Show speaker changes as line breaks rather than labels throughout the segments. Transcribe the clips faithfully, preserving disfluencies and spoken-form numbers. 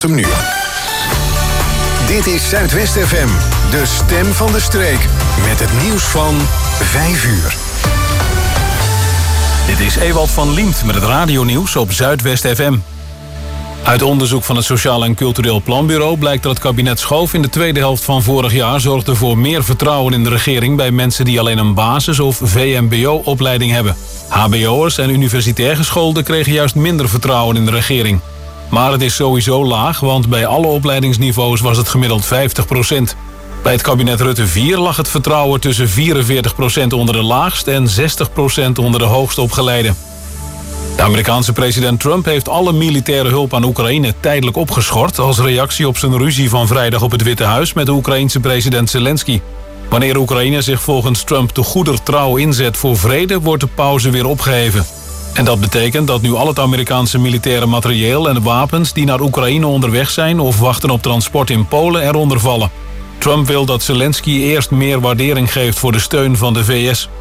Hem nu. Dit is Zuidwest F M, de stem van de streek. Met het nieuws van vijf uur.
Dit is Ewald van Liemt met het radionieuws op Zuidwest F M. Uit onderzoek van het Sociaal en Cultureel Planbureau blijkt dat het kabinet Schoof in de tweede helft van vorig jaar zorgde voor meer vertrouwen in de regering bij mensen die alleen een basis- of V M B O-opleiding hebben. H B O'ers en universitair gescholden kregen juist minder vertrouwen in de regering. Maar het is sowieso laag, want bij alle opleidingsniveaus was het gemiddeld vijftig procent. Bij het kabinet Rutte vier lag het vertrouwen tussen vierenveertig procent onder de laagst en zestig procent onder de hoogst opgeleiden. De Amerikaanse president Trump heeft alle militaire hulp aan Oekraïne tijdelijk opgeschort als reactie op zijn ruzie van vrijdag op het Witte Huis met de Oekraïense president Zelensky. Wanneer Oekraïne zich volgens Trump te goeder trouw inzet voor vrede, wordt de pauze weer opgeheven. En dat betekent dat nu al het Amerikaanse militaire materieel en de wapens die naar Oekraïne onderweg zijn of wachten op transport in Polen eronder vallen. Trump wil dat Zelensky eerst meer waardering geeft voor de steun van de V S.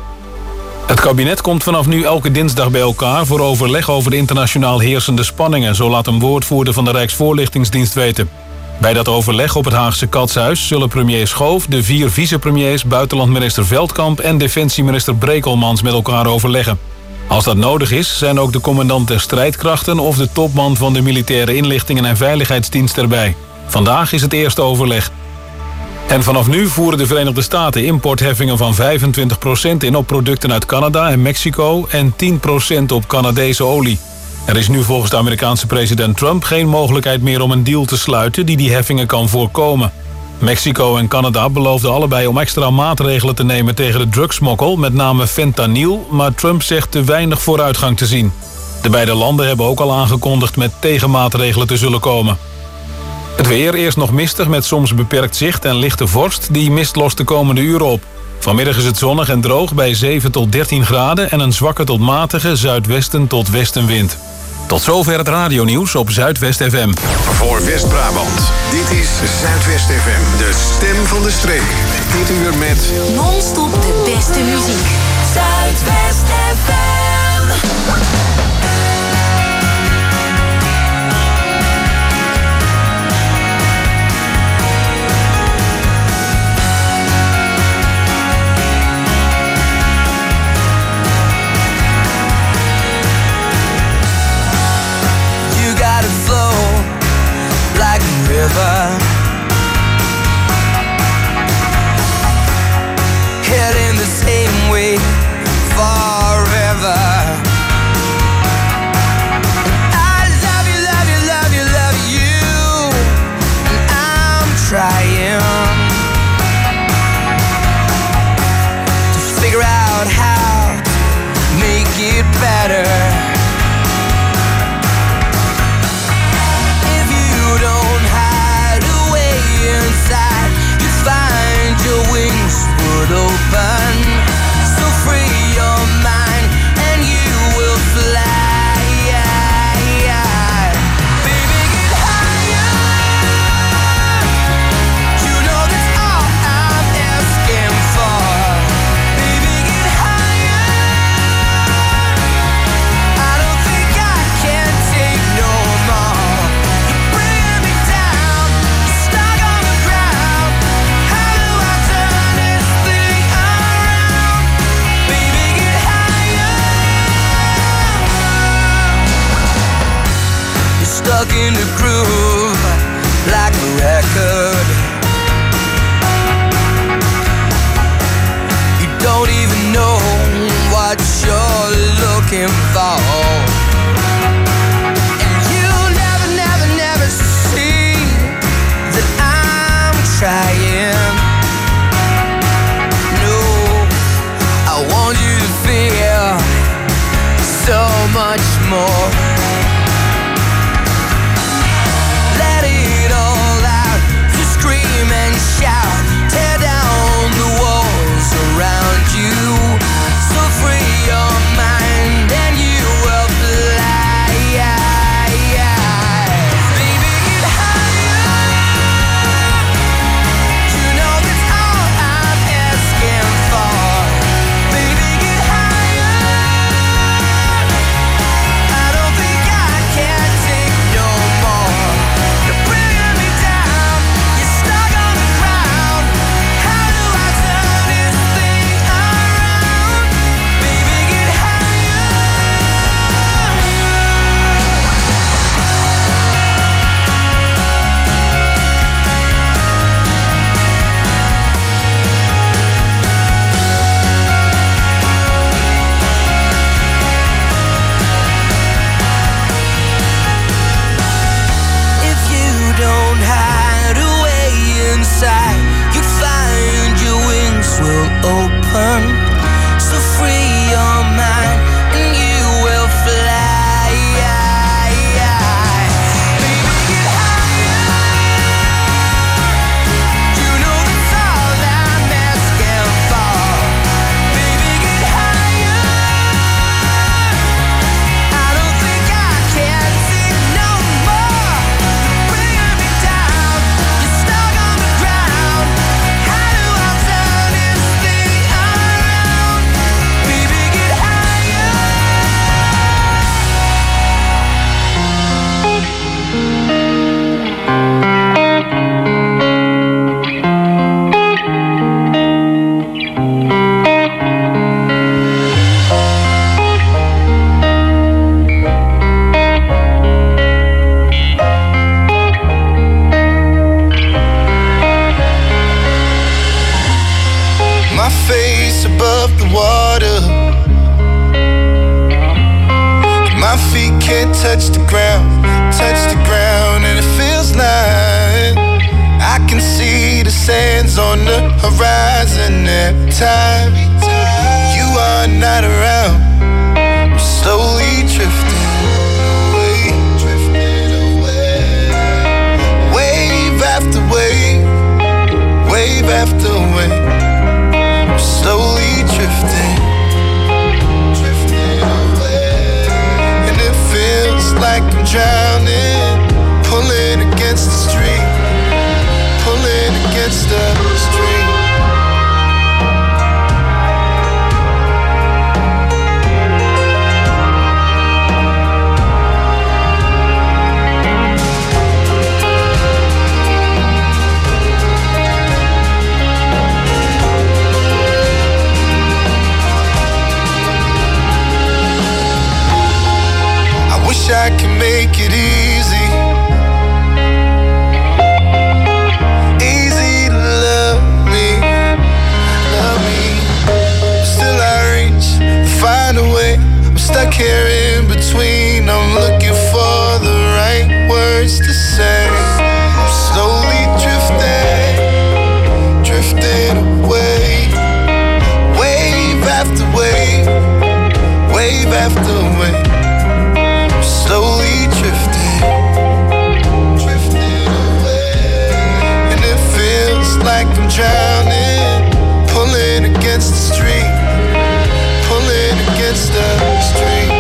Het kabinet komt vanaf nu elke dinsdag bij elkaar voor overleg over de internationaal heersende spanningen, zo laat een woordvoerder van de Rijksvoorlichtingsdienst weten. Bij dat overleg op het Haagse Katshuis zullen premier Schoof, de vier vicepremiers, buitenlandminister Veldkamp en defensieminister Brekelmans met elkaar overleggen. Als dat nodig is, zijn ook de commandant der strijdkrachten of de topman van de militaire inlichtingen en veiligheidsdienst erbij. Vandaag is het eerste overleg. En vanaf nu voeren de Verenigde Staten importheffingen van vijfentwintig procent in op producten uit Canada en Mexico en tien procent op Canadese olie. Er is nu volgens de Amerikaanse president Trump geen mogelijkheid meer om een deal te sluiten die die heffingen kan voorkomen. Mexico en Canada beloofden allebei om extra maatregelen te nemen tegen de drugsmokkel, met name fentanyl, maar Trump zegt te weinig vooruitgang te zien. De beide landen hebben ook al aangekondigd met tegenmaatregelen te zullen komen. Het weer eerst nog mistig met soms beperkt zicht en lichte vorst, die mist lost de komende uren op. Vanmiddag is het zonnig en droog bij zeven tot dertien graden en een zwakke tot matige zuidwesten tot westenwind. Tot zover het radionieuws op Zuidwest F M.
Voor West-Brabant, dit is Zuidwest F M, de stem van de streek. Dit uur met
non-stop de beste muziek. Zuidwest F M.
Heading the same way forever. And I love you, love you, love you, love you. And I'm trying to figure out how to make it better. If you don't hide
every time you are not around, I'm slowly drifting away, drifting away. Wave after wave, wave after wave, I'm slowly drifting, drifting away. And it feels like I'm drowning, pulling against the stream, pulling against the stream. Wish I could make it easy, easy to love me, love me. Still I reach, find a way. I'm stuck here in between. I'm looking for the right words to say. I'm slowly drifting, drifting away. Wave after wave, wave after wave. Slowly drifting, drifting away. And it feels like I'm drowning, pulling against the stream, pulling against the stream.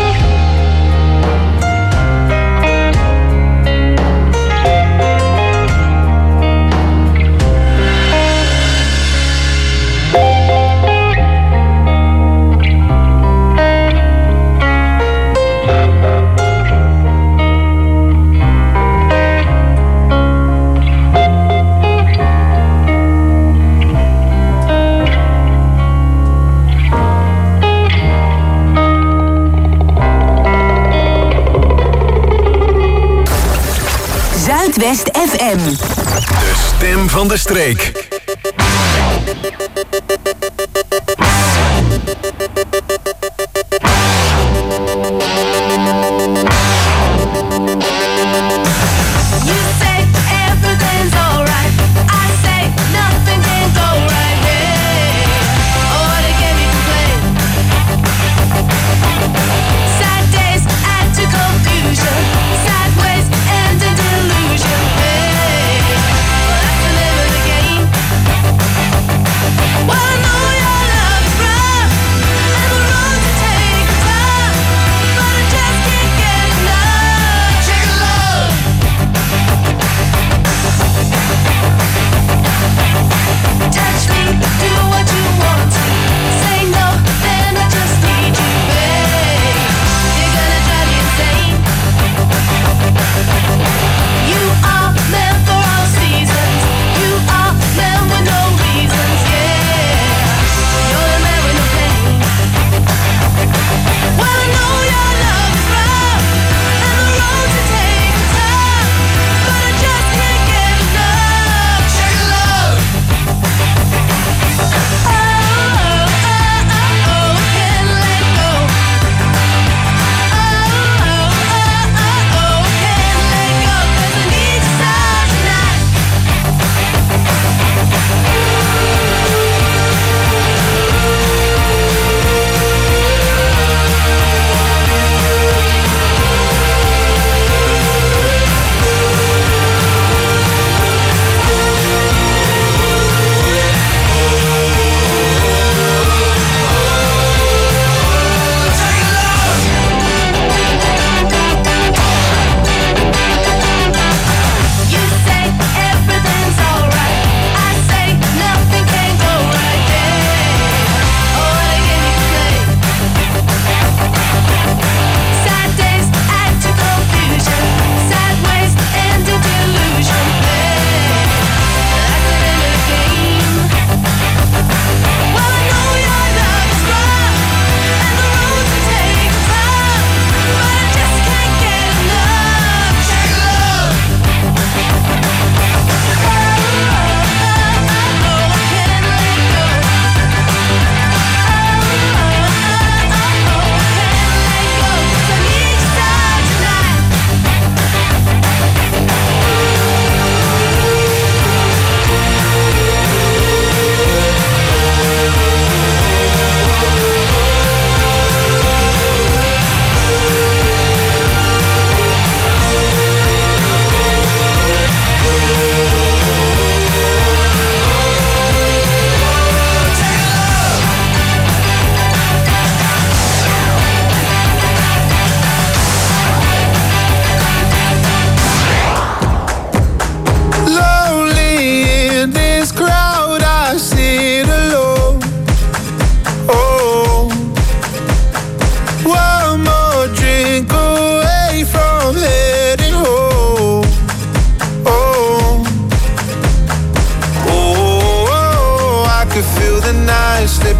Zuidwest F M.
De stem van de streek.
Sideways and a delusion. Hey, well, that's the name of the game.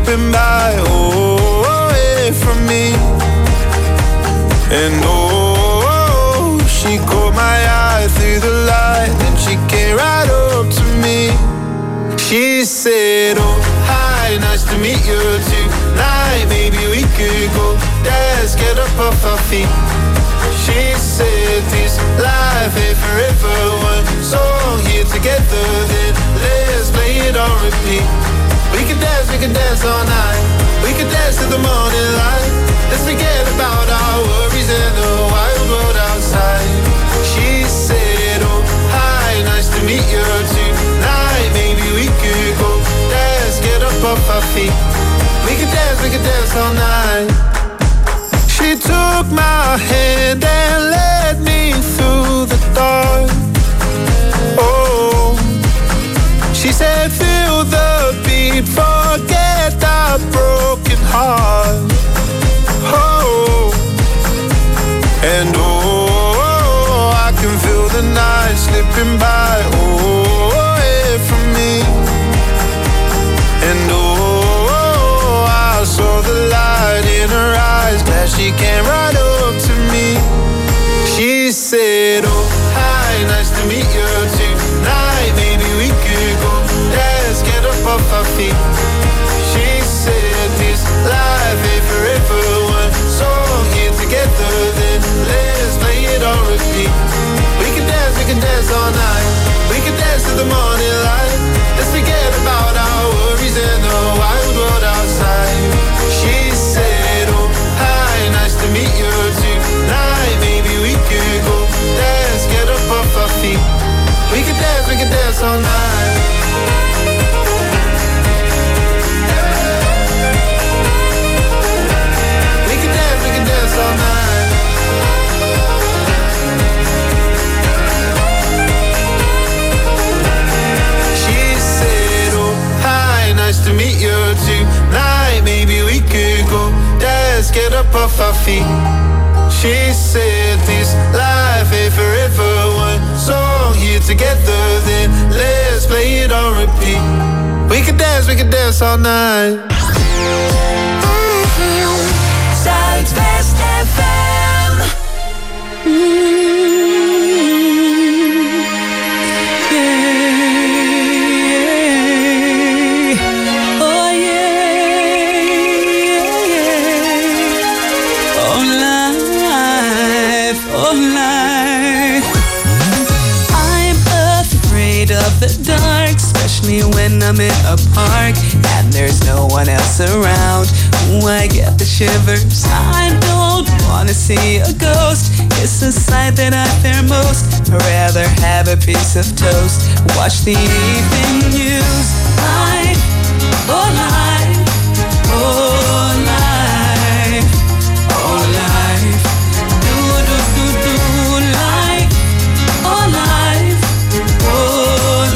slipping by, oh, away from me. And oh, she caught my eye through the light, and she came right up to me. She said, oh, hi, nice to meet you tonight. Maybe we could go dance, get up off our feet. She said, this life ain't forever. One song here together, then let's play it on repeat. We can dance, we can dance all night. We can dance till the morning light. Let's forget about our worries and the wild world outside. She said, oh, hi, nice to meet you tonight. Maybe we could go dance, get up off our feet. We can dance, we can dance all night. She took my hand and led me through the dark. Oh, she said, feel the beat, forget our broken heart. Oh, and oh, I can feel the night slipping by, oh, away from me. And oh, I saw the light in her eyes, glad she came right up to me. She said, oh, hi, nice to meet you tonight. Maybe we could go dance, get up off our feet. She said, this life ain't forever. One song here together, then let's play it on repeat. We can dance, we can dance all night. We can dance till the morning light. Let's forget about our worries and the wild world outside. She said, oh, hi, nice to meet you tonight. Maybe we could go dance, get up off our feet. We can dance, we can dance all night. We can dance, we can dance all night. She said, oh, hi, nice to meet you tonight. Maybe we could go dance, get up off our feet. She said, this life ain't forever. One song here together, then let's play it on repeat. We can dance, we can dance all night.
Zuidwest F M.
The dark, especially when I'm in a park and there's no one else around. Ooh, I get the shivers. I don't wanna see a ghost. It's a sight that I fear most. I'd rather have a piece of toast, watch the evening news. Life, oh life, oh life, oh life. Do do do do life, oh life, oh.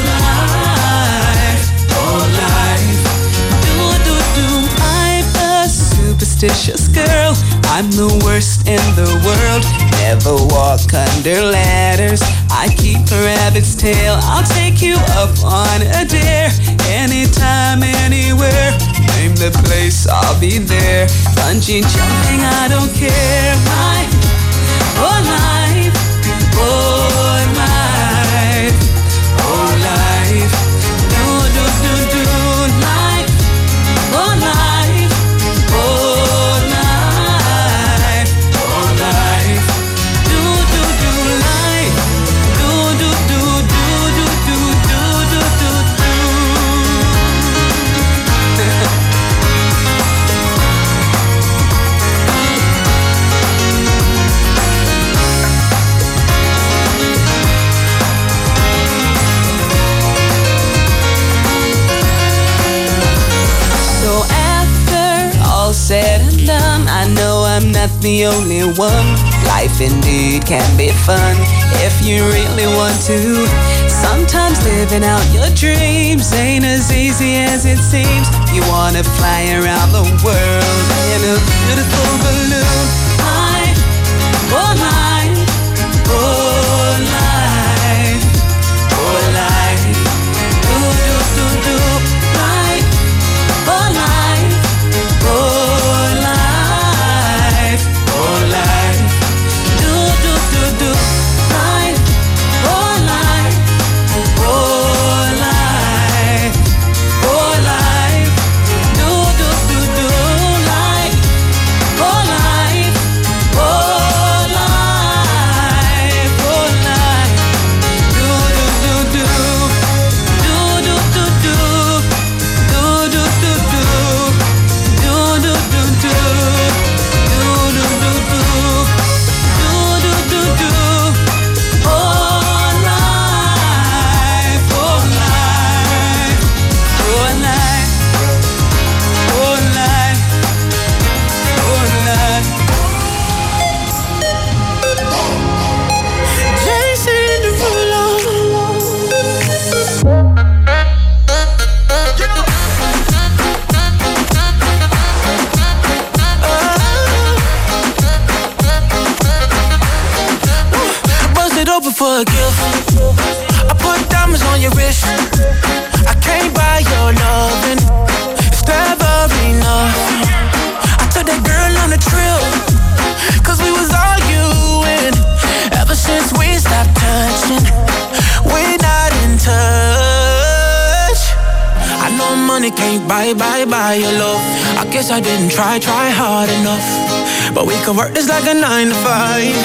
Superstitious girl, I'm the worst in the world. Never walk under ladders. I keep a rabbit's tail. I'll take you up on a dare. Anytime, anywhere. Name the place, I'll be there. Bungee jumping, I don't care. Life, oh life, oh life, oh life. Do do do do life, oh life. Oh life, oh life, do do do life, do do do do do do do do do. So after all said and done, I know I'm not the only one. Life indeed can be fun if you really want to. Sometimes living out your dreams ain't as easy as it seems. You wanna fly around the world in a beautiful balloon. Life, oh life, oh life, oh life. Do do do do life, oh life.
your wrist. I can't buy your loving. It's never enough. I took that girl on a trip, cause we was arguing. Ever since we stopped touching, we're not in touch. I know money can't buy, buy, buy your love. I guess I didn't try, try hard enough. But we could work this like a nine to five.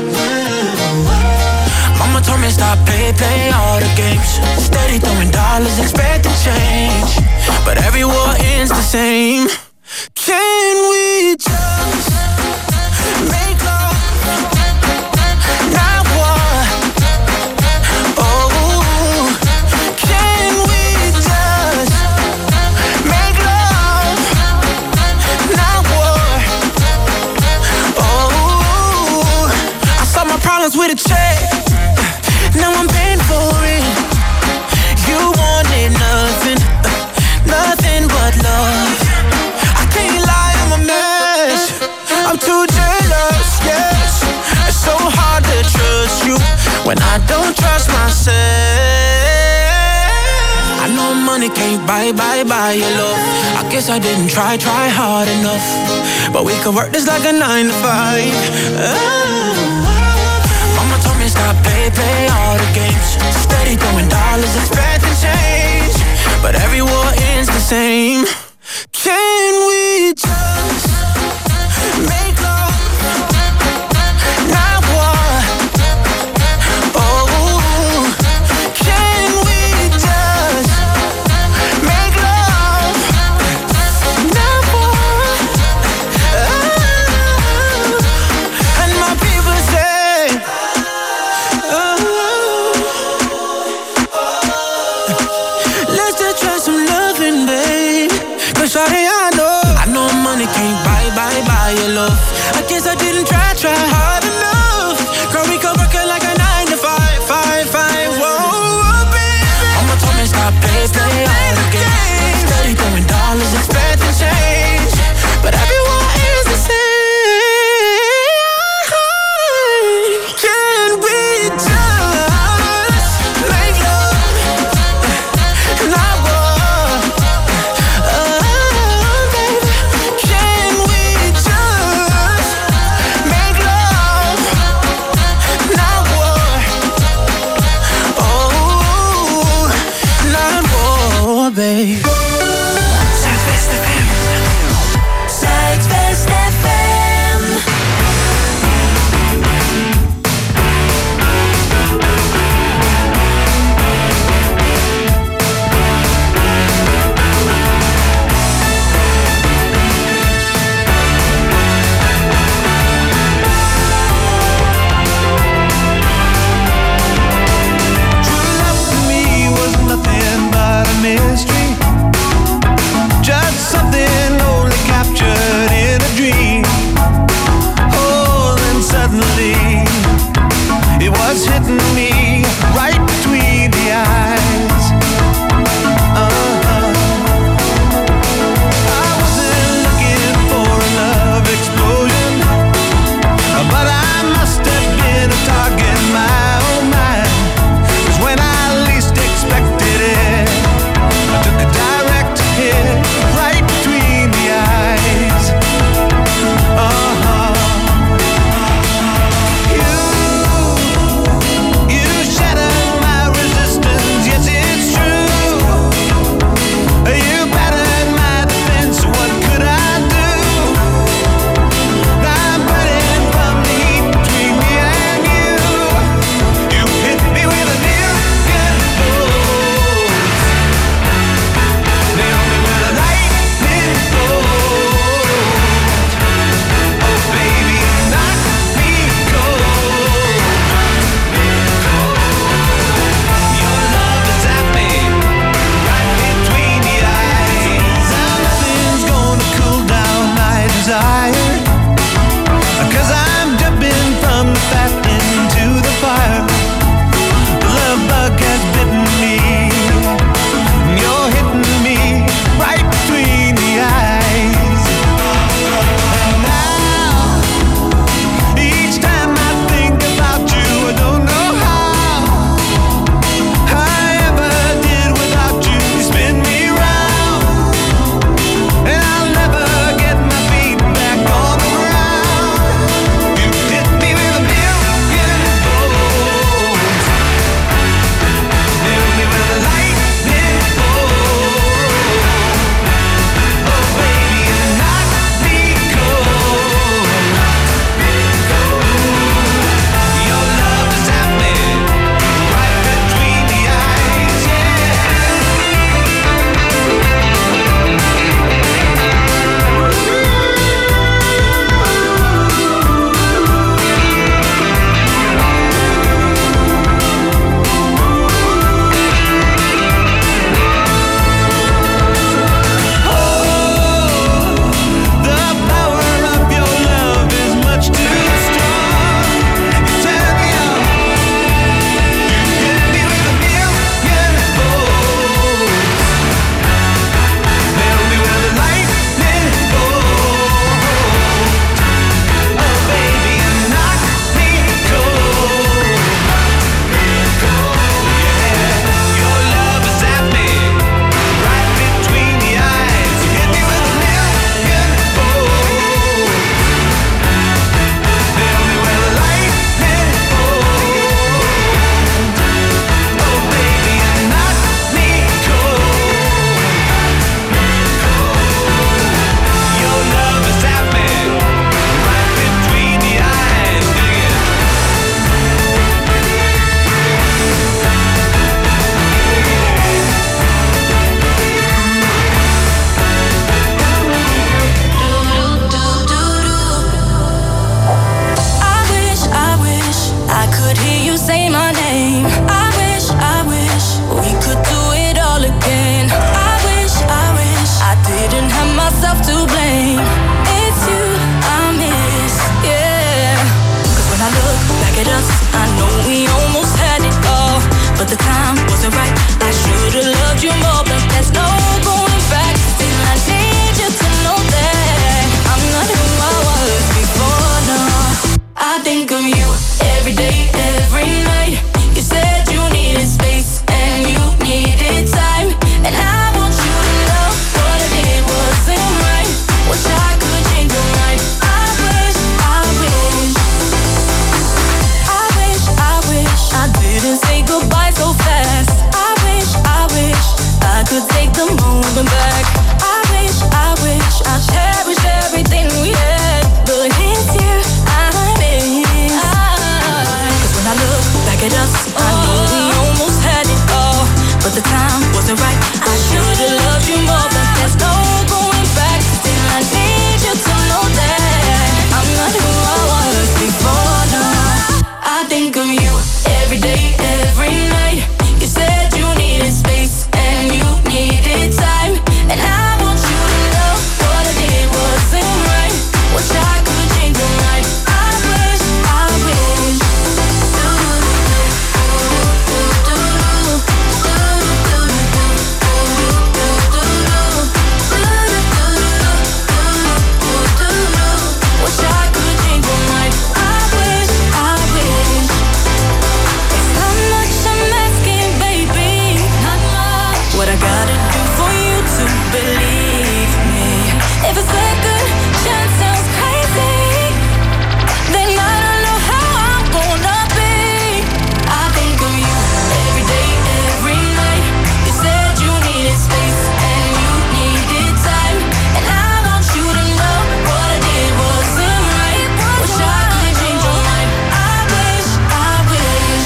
Mama told me stop, play, play all the games. Steady throwing dollars, expecting change. But every war ends the same. Can we just make love? Not war. Oh, can we just make love? Not war. Oh, I solved my problems with a check. Now I'm paying for it. You wanted nothing, nothing but love. I can't lie, I'm a mess. I'm too jealous, yes. It's so hard to trust you when I don't trust myself. I know money can't buy, buy, buy your love. I guess I didn't try, try hard enough. But we could work this like a nine to five. Oh. Mama told me stop, play, play all the games. Steady throwing dollars, expecting change. But every war ends the same. Can we just make love? Not war. Oh, can we just make love? Not war. Oh, and my people say, let's just try some loving, babe. Cause shawty, I know I know money can't buy, buy, buy your love. I guess I didn't try, try hard enough. Girl, we could work it like a nine to five, five, five. Whoa, baby. Mama told me stop, play, play all the games. Steady throwing dollars, expecting change. But everyone is the same. Can we just make love? Not war. Oh, baby. Can we just make love? Not war. Oh, not war, babe. Zuidwest F M.
Zuidwest F M.
True love to me was nothing but a mystery.
the time wasn't right. I should've loved you more, but there's no going back. Still I need you to know that I'm not who I was before now. I think of you every day, every night. You said you needed space and you needed time, and I want you to know what I did wasn't right. Wish I could change your mind. I wish, I wish. Wish I could change your mind. I wish, I wish. It's not much I'm asking, baby. Not much. What I gotta do for you to believe me? If a second chance sounds crazy, then I don't know how I'm gonna be. I think of you every day, every night. You said you needed space and you needed time, and I want you to know what I did wasn't right. Wish I could change your mind. I wish, I wish.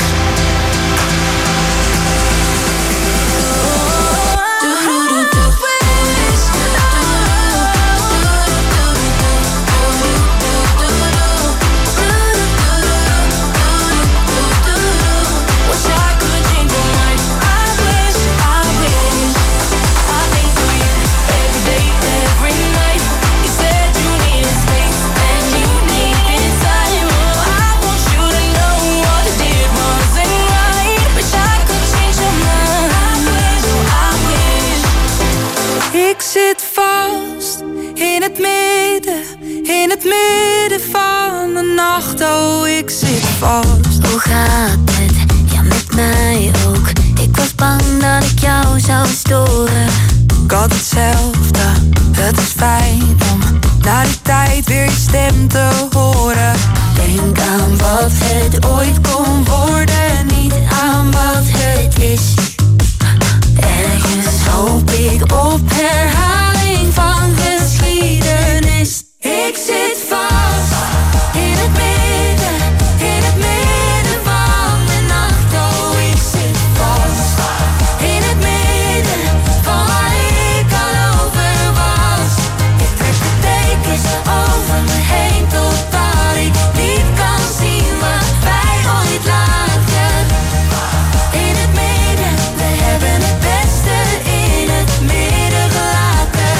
Wish I could change your mind. I wish, I wish. I think of you every day, every night. You said you needed space and you needed time. Oh, I want you to know what I did wasn't right. Wish I could change your mind. I wish, I wish.
Ik zit vast in het midden, in het midden van de nacht. Oh, ik zit vast.
Hoe gaat het? Ja, met mij ook. Ik was bang dat ik jou zou storen.
Ik had hetzelfde, het is fijn om na die tijd weer je stem te horen.
Denk aan wat het ooit kon worden, niet aan wat het is. Ergens hoop ik op herhaling van geschiedenis. Ik zit vast in het midden, in het midden van de nacht. Oh, ik zit vast in het midden van waar ik al over was. Ik trek de dekens over me heen totdat ik niet kan zien wat wij ooit lagen. In het midden, we hebben het beste in het midden gelaten.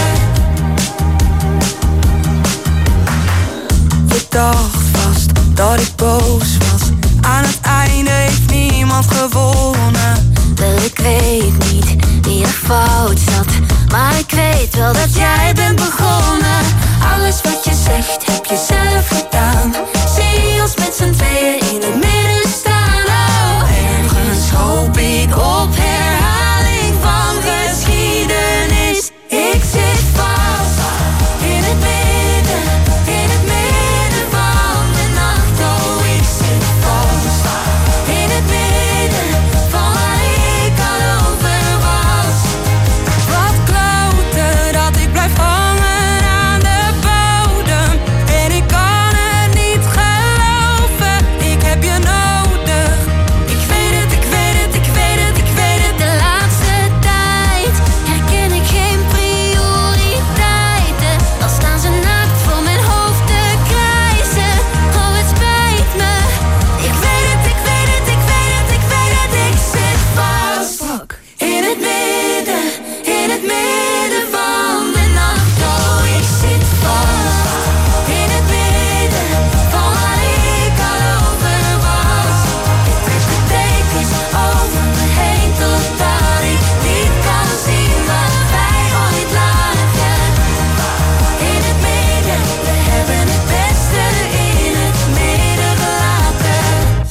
Je dacht vast dat ik boos was. Aan het einde heeft niemand gewonnen.
Wel, ik weet niet wie er fout zat, maar ik weet wel dat jij bent begonnen. Alles wat je zegt heb je zelf gedaan. Zie ons met z'n tweeën in het midden staan. Oh, ergens hoop ik op herhaling van geschiedenis. Ik zit vast in het midden, in het midden van de nacht. Oh, ik zit vast in het midden van waar ik al over was.
Wat kloten dat ik blijf hangen aan de bodem. En ik kan het niet geloven, ik heb je nodig.
Ik weet het, ik weet het, ik weet het, ik weet het. De laatste tijd herken ik geen prioriteiten. Dan staan ze naakt voor mijn hoofd te krijzen. Oh, het spijt me. Ik weet het, ik weet het, ik weet het, ik weet het. Ik zit vast in het midden, in het midden van de nacht. Oh, ik zit vast in het midden van waar ik al over was. Ik trek de dekens over me heen totdat ik niet kan zien wat wij ooit lagen. In het midden, we hebben het beste in het midden gelaten.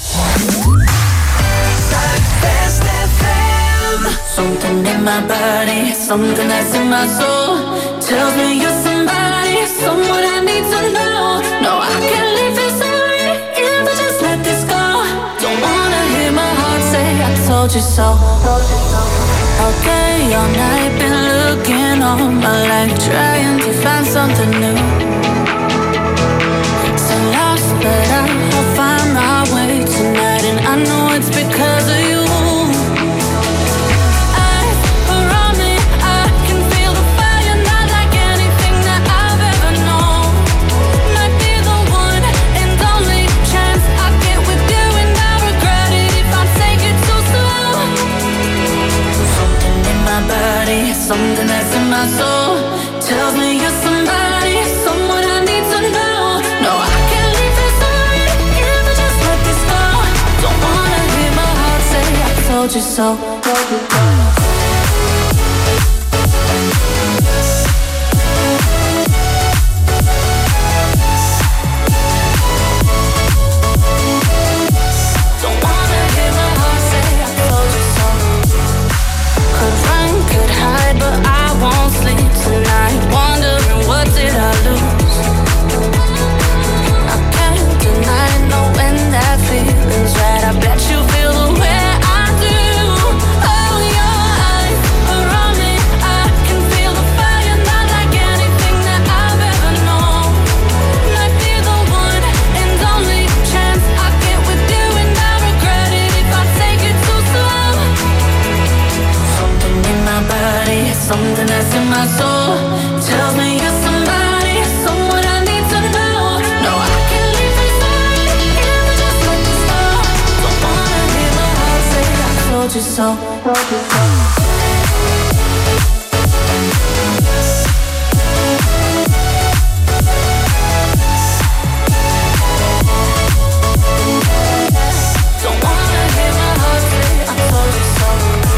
Zuidwest F M. Something in my body, something that's in my soul tells me you're somebody, someone I need to know. No, I can't leave this already if I just let this go. Don't wanna hear my heart say I told you so. Okay, all night been looking all my life, trying to find something new. So lost, but I'll find my way tonight, and I know it's because of you. I something that's in my soul tells me you're somebody, someone I need to know. No, I can't leave this alone if I just let this go. Don't wanna hear my heart say I told you so. Told you so. But I won't sleep tonight, wondering what did I lose. I can't deny knowing that feeling's right. I bet you feel the way I do. Oh, your eyes are on me, I can feel the fire, not like anything that I've ever known. Might be the one and only chance I get with you, and I regret it if I take it too slow. Something in my body, something that's in my soul tells me you're somebody, someone I need to know. No, I can't leave this alone if I just let this go. Don't wanna hear my heart say I told you so. Told you so. Don't wanna hear my heart say I told you so.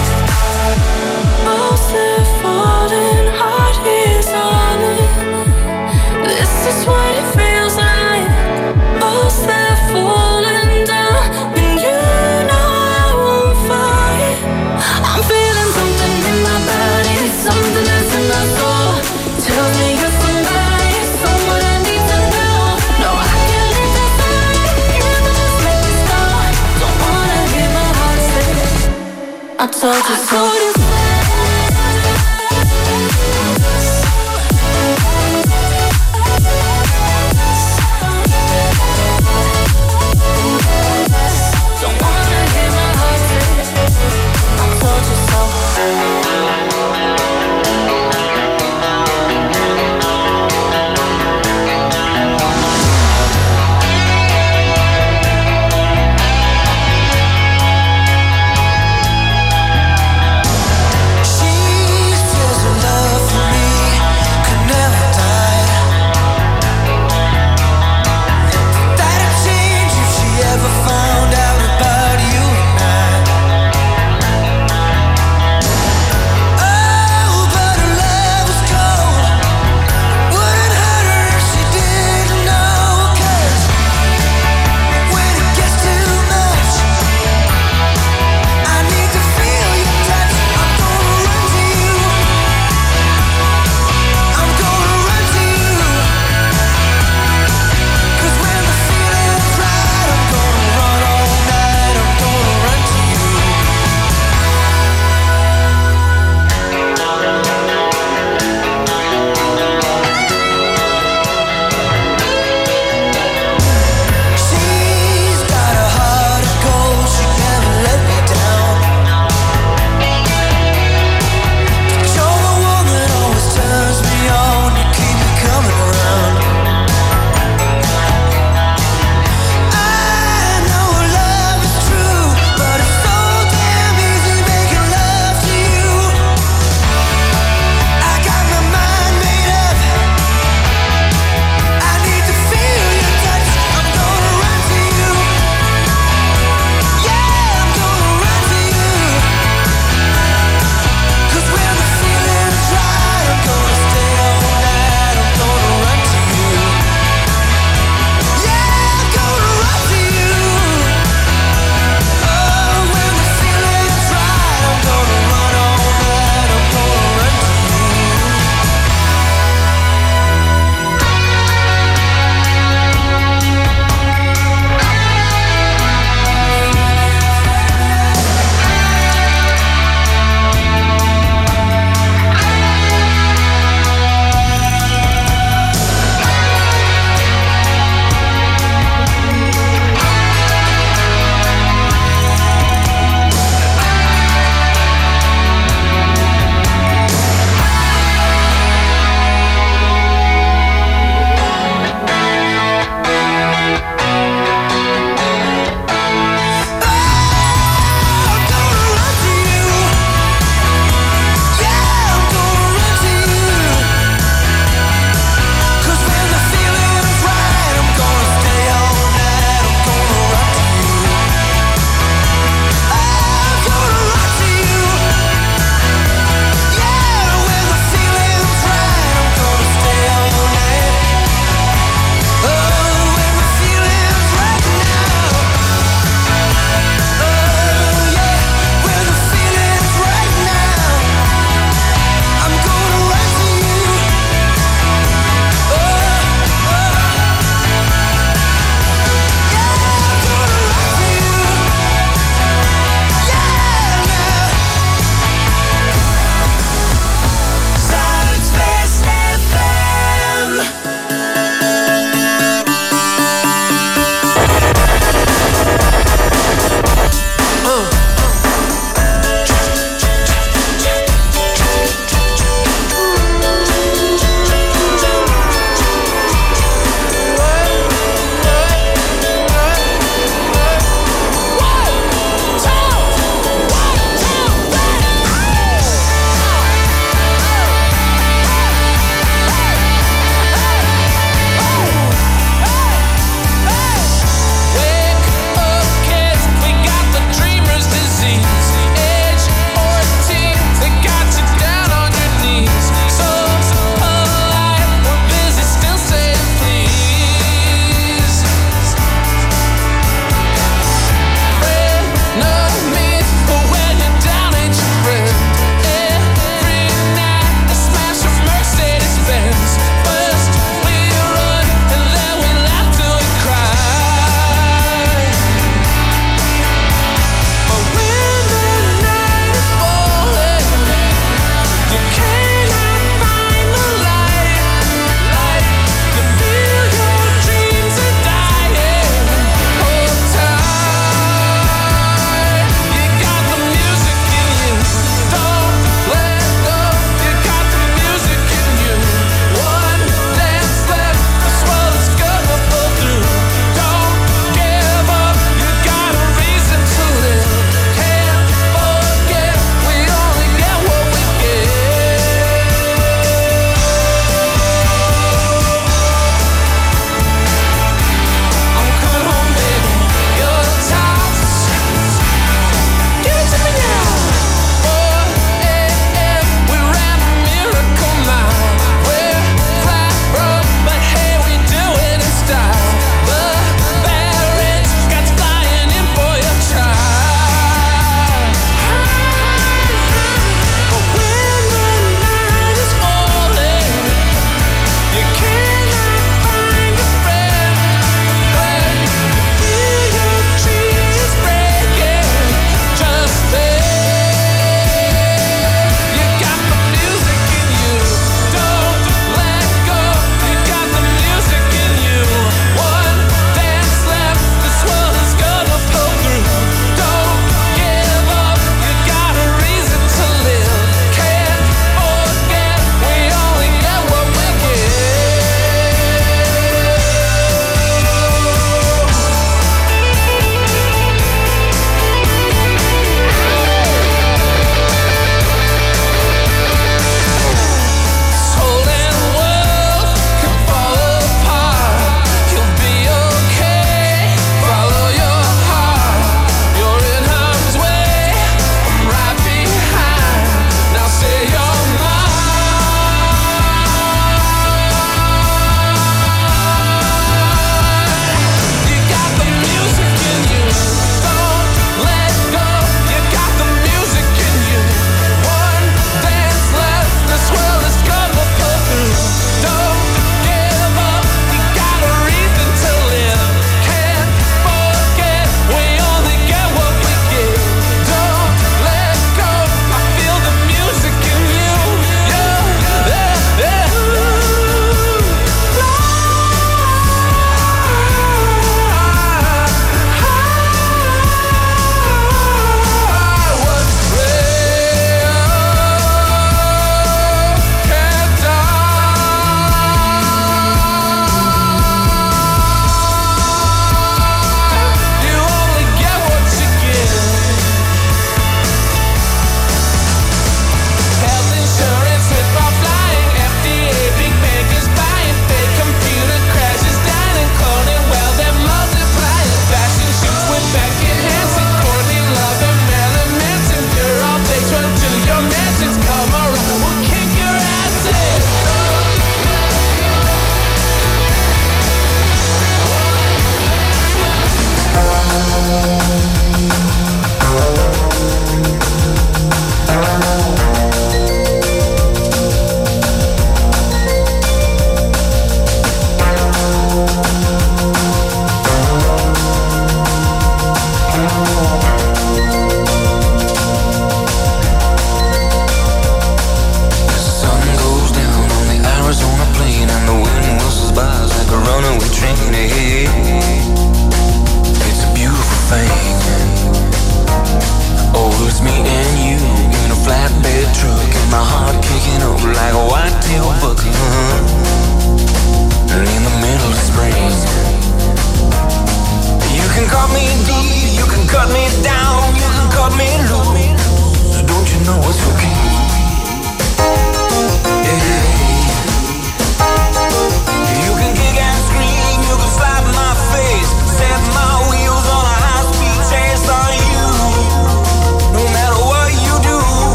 Mostly falling, heart is on it. This is what it feels like. Mostly falling down, and you know I won't fight. I'm feeling something in my body, something that's in my soul. Tell me you're somebody, someone I need to know. No, I can't leave this alone if I just let this go. Don't wanna hear my heart say I told you so.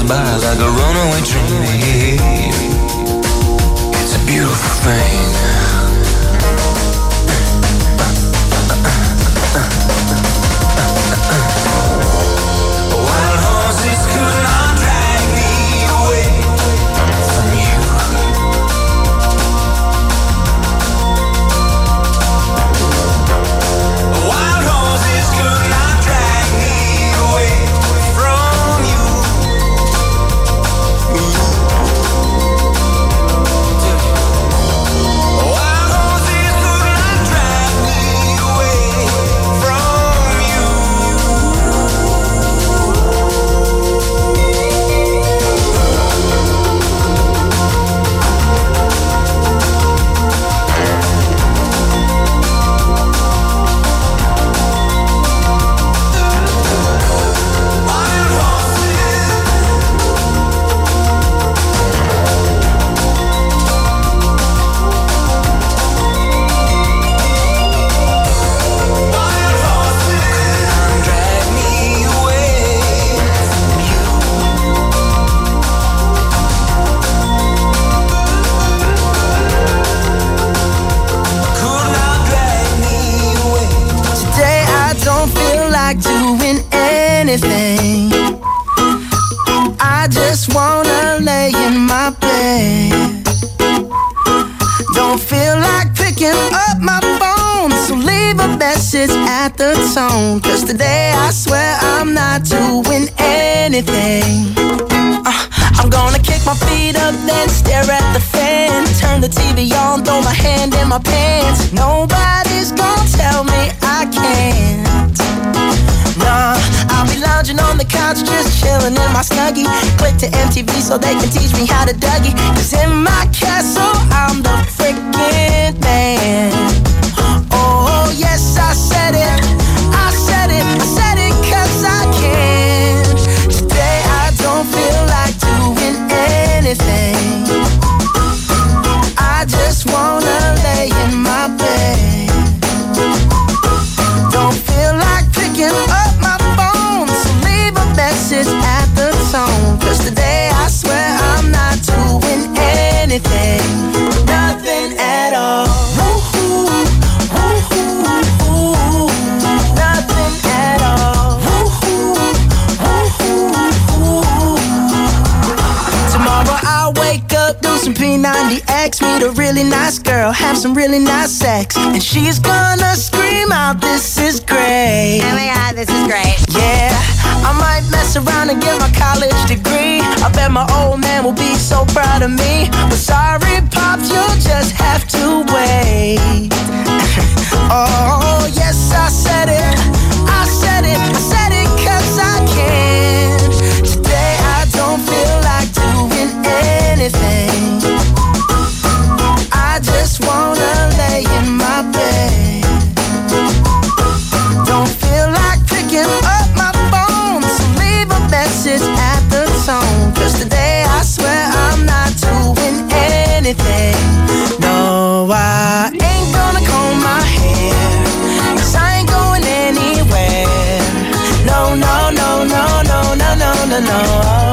by like a runaway train. It's a beautiful thing. Wild horses could not drag me away from you. Wild horses could not drag me away from you. Wild horses could not drag me away from you. Wild horses could drag me away from you. Could not drag me away.
Today I don't feel like doing anything. I just wanna lay in my bed. Don't feel like picking up my phone, so leave a message at the tone. Cause today I swear I'm not doing anything. Uh, I'm gonna kick my feet up, then stare at the fan. Turn the T V on, throw my hand in my pants. Nobody's gonna tell me I can't. Nah, I'll be lounging on the couch, just chilling in my Snuggie. Click to M T V so they can teach me how to Dougie. Cause in my castle, I'm the freaking man. Oh, yes, I said it. I said it. I said it cause I can. Today I don't feel like doing anything. I just wanna lay in my bed. Don't feel like picking up my phone, so leave a message at the tone. Cause today I swear I'm not doing anything. Nothing at all. Woo-hoo, woo-hoo, woo-hoo. Nothing at all. Woo-hoo, woo-hoo, woo-hoo. Tomorrow I'll wake up, do some P ninety X, meet a really nice girl, have some really nice sex, and she's gonna scream out, "This is great."
Oh my god, this is great.
Yeah, I might mess around and get my college degree. I bet my old man will be so proud of me. But sorry, Pops, you'll just have to wait. Oh, yes, I said it. I said it. I said it cause I can. Today I don't feel like doing anything. I just wanna lay in my bed. Don't feel like picking up my phone, so leave a message at the tone. Cause today I swear I'm not doing anything. No, I ain't gonna comb my hair, cause I ain't going anywhere. No, no, no, no, no, no, no, no, no.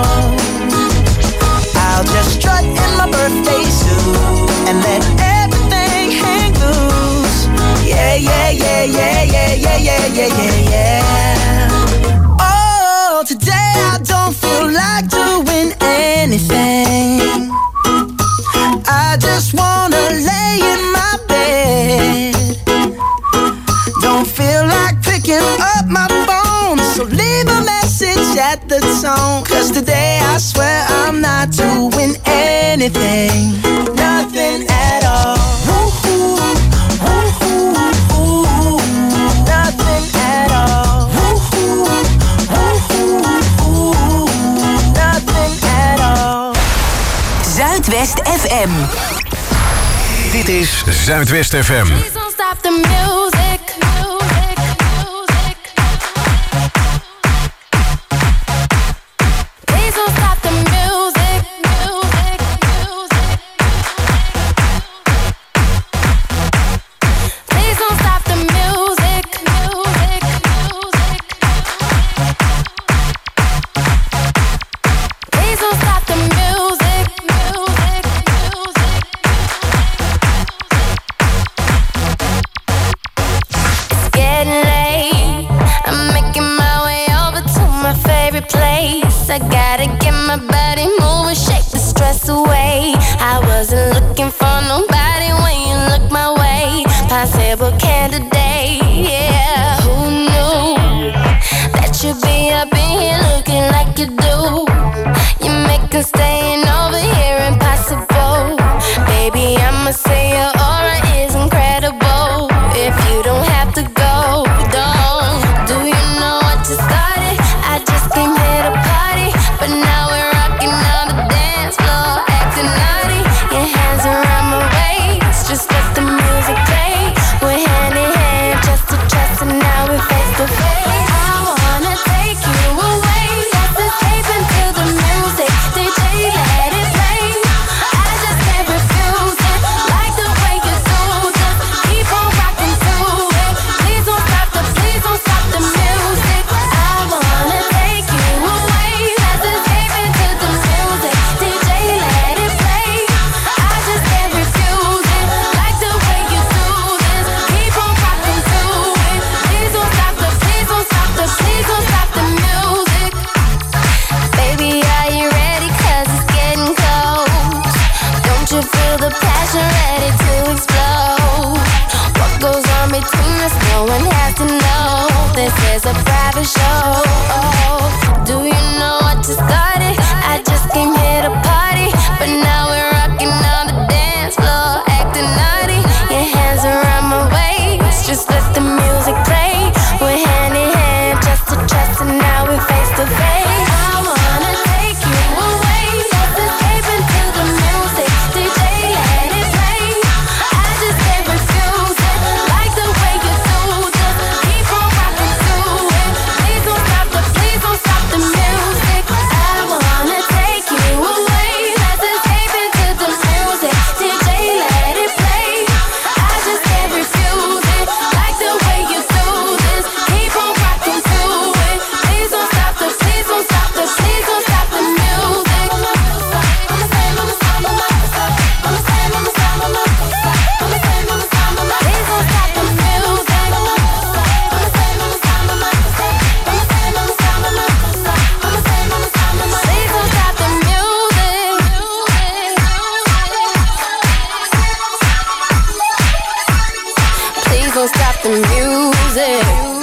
I'll just strut in my birthday suit and let everything hang loose. Yeah, yeah, yeah, yeah, yeah, yeah, yeah, yeah, yeah, yeah. Oh, today I don't feel like doing anything. I just wanna lay in my bed. Don't feel like picking up my phone, so leave a message at the tone. Cause today I swear I'm not doing anything. Nothing at all. Woo-hoo, woo-hoo, woo-hoo. Nothing at all. Woo-hoo, woo-hoo, woo-hoo. Nothing at all.
Zuidwest F M.
Dit is Zuidwest F M.
Please don't stop the music. Music, music. Please don't stop the music. Music, music. Please don't stop the music. Music, music. Please I gotta get my body moving, shake the stress away. I wasn't looking for nobody when you look my way. Possible candidate, yeah. Who knew that you'd be up in here looking like you do? You make us staying over here impossible. Baby, I'ma say your aura is incredible. If you don't have to go, don't. Do you know what you started? I just came here to party, but now we're rocking on the dance floor, acting naughty. Your hands around my waist, just let the music play. We're hand in hand, just to trust, and now we're face to face. I wanna take you away, let's escape into the music. D J, let it play. I just can't refuse it, like the way you do. Just keep on rocking to it. Please don't stop the, please don't stop the music. I wanna take you away, let's escape into the music. D J, let it play. I just can't refuse it, like the way you do this. Keep on rocking to it. Please don't stop the, please don't stop the, please don't stop the music. Baby, are you ready? 'Cause it's getting close. Don't you feel the passion ready to explode? What goes on between us, no one has to know. This is a private show. Do you know what you started? I just came here to party, but now we're rocking on the dance floor, acting naughty. Your hands around my waist, just let the music play. We're hand in hand, just to trust, and now we're face to face. I wanna take you away, let's escape into the music. D J, let it play. I just can't refuse it, like the way you do. Just keep on rocking to it. Please don't stop the, please don't stop the music. I wanna take you away, let's escape into the music. D J, let it play. I just can't refuse it, like the way you do this. Keep on rocking to it. Please don't stop the, please don't stop the, please don't stop the music. I'ma say, I'ma say, I'ma say, I'ma say, I'ma say, I'ma say, I'ma say, I'ma say, I'ma say, please don't stop the music. I'ma say, I'ma say, I'ma say, I'ma say, I'ma say, I'ma say, I'ma say, I'ma say, I'ma say, please don't stop the music. Please don't stop the music.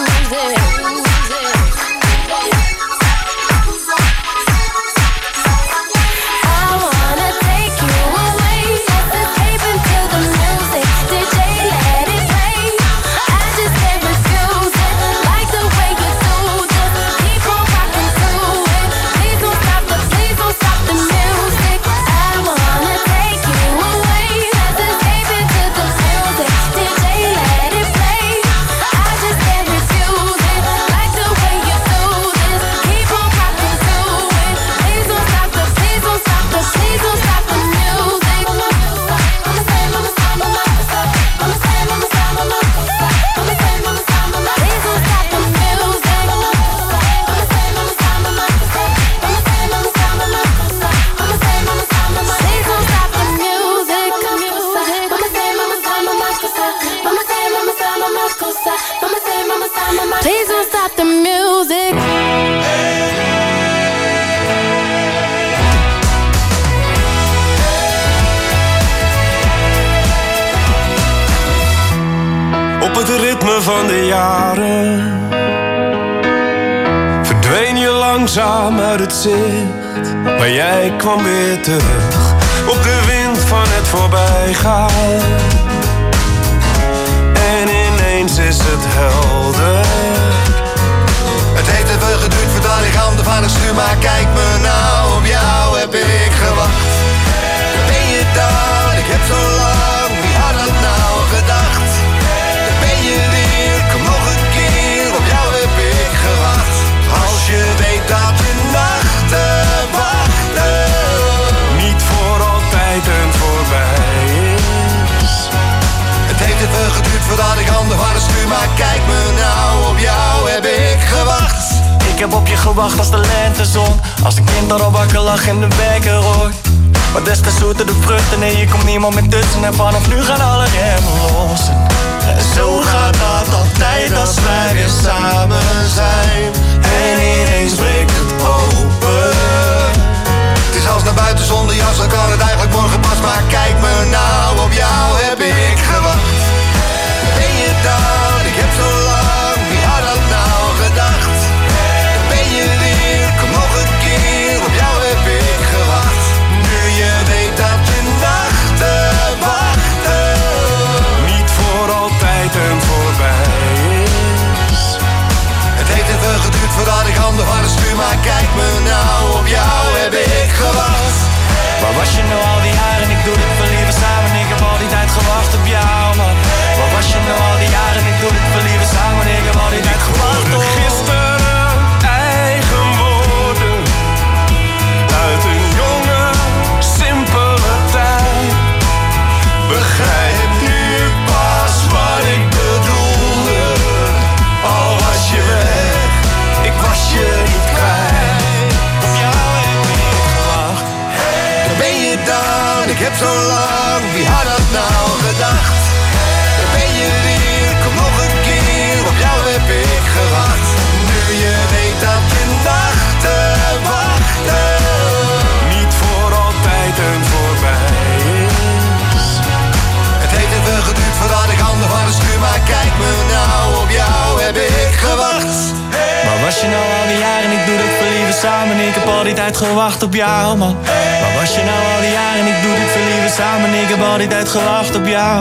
I wanna take you away, let's escape into the music. D J, let it play. I just can't refuse it, like the way you do. Just keep on rocking to it. Please don't stop the, please don't stop the music. I wanna take you away, let's escape into the music. D J, let it play. I just can't refuse it, like the way you do this. Keep on rocking to it. Please don't stop the, please don't stop the, please don't stop the music. I'ma say, I'ma say, I'ma say, I'ma say, I'ma say, I'ma say, I'ma say, I'ma say, I'ma say, please don't stop the music. I'ma say, I'ma say, I'ma say, I'ma say, I'ma say, I'ma say, I'ma say, I'ma say, I'ma say, please don't stop the music. I'ma say, I'ma say, I'ma say, I'ma say, I'ma say, I'ma say, I'ma say, I'ma say, I'ma say, please don't stop the music.
Op het ritme van de jaren verdween je langzaam uit het zicht, maar jij kwam weer terug op de wind van het voorbijgaan. En ineens is het helder.
Het heeft even geduurd voordat ik handen van de stuur, maar kijk me nou, op jou heb ik gewacht. Ben je daar? Ik heb zo lang, wie had dat nou gedacht? Ben je weer, kom nog een keer, op jou heb ik gewacht. Als je weet dat je nachten wachten
Niet voor altijd en voorbij is.
Het heeft even geduurd voordat ik handen van de stuur, maar kijk me nou, op jou heb ik gewacht.
Ik heb op je gewacht als de lentezon, als de kind al wakker lag en de wekker hoort. Maar des te zoeter de vruchten, nee je komt niemand meer tussen. En vanaf nu gaan alle remmen los. En zo gaat dat altijd als wij weer samen zijn. En ineens breekt het open.
handen van het stuur, maar kijk me nou, op jou heb ik gewacht.
Waar was je nou al die jaren? Ik doe dit voor liever samen. Ik heb al die tijd gewacht op jou, man. Waar was je nou al die jaren? Ik doe dit voor liever samen. Ik heb al die tijd gewacht op
Gisteren eigen woorden uit een jonge, simpele tijd. Begrijp nu pas wat ik bedoelde. Al was je weg, ik was je niet kwijt.
op jou heb ik gewacht.
Daar ben je dan, ik heb zo lang, wie had dat nou gedacht? Daar ben je weer, kom nog een keer, op jou heb ik gewacht. Nu je weet dat je nachten wachten
Niet voor altijd en voorbij is.
Het heeft even geduurd voordat ik handen van het stuur, maar kijk me nou, op jou heb ik gewacht.
Waar was je nou al die jaren? Ik doe dit voor liever samen. Ik heb al die tijd gewacht op jou, man. Waar was je nou al die jaren? Ik doe dit voor liever samen. Ik heb al die tijd gewacht op jou.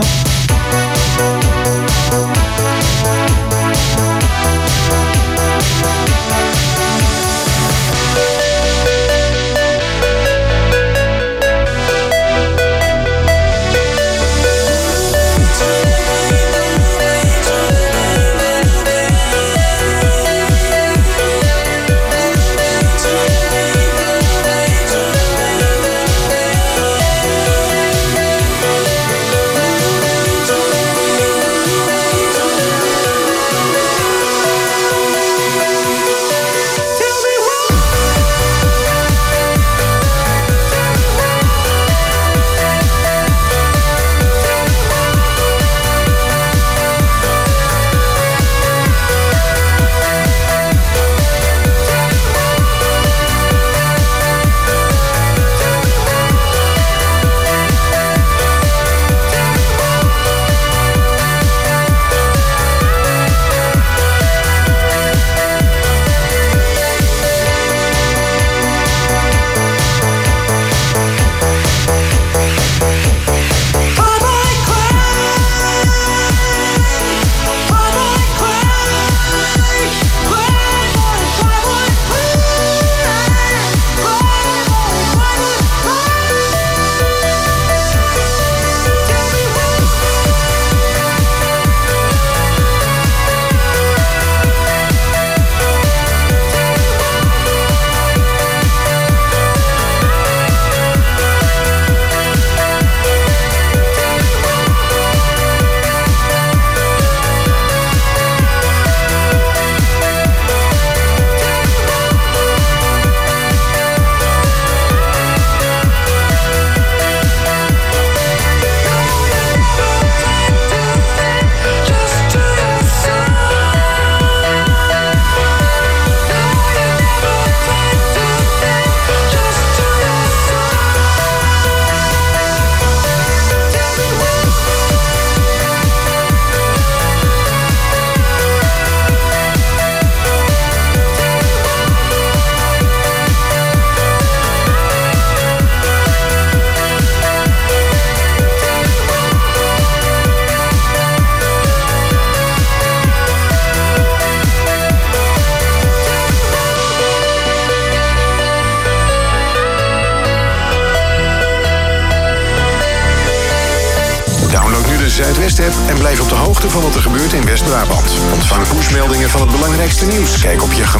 Zuidwest-app en blijf op de hoogte van wat er gebeurt in West-Brabant. Ontvang pushmeldingen van het belangrijkste nieuws. Kijk op je